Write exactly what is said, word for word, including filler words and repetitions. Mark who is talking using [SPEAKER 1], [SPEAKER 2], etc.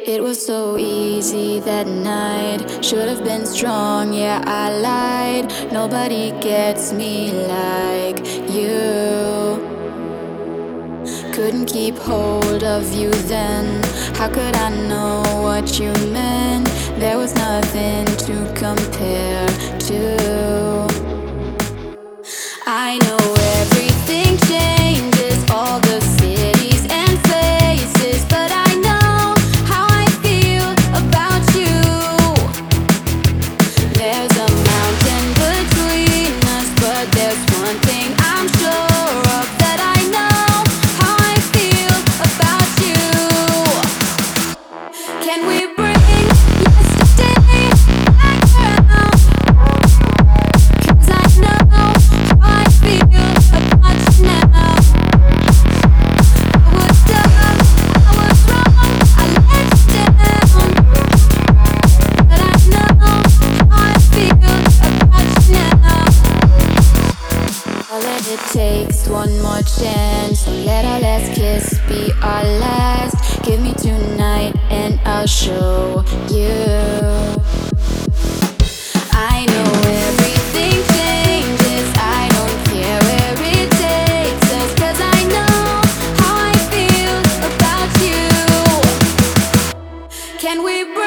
[SPEAKER 1] It was so easy that night. Should have been strong, yeah, I lied. Nobody gets me like you. Couldn't keep hold of you then. How could I know what you meant? There was nothing to compare to. I know everything changes, all the cities and faces, but I know how I feel about you. There's a mountain between us, but there's one thing I'm sure of, that I know how I feel about you. Can we bring yesterday back around? 'Cause I know how I feel about you now. I was dumb, I was wrong, I let you down, but I know how I feel about you now. All that it takes, one more chance. So let our last kiss be our last. Give me tonight and I'll show you. I know everything changes, I don't care where it takes us, 'cause I know how I feel about you. Can we break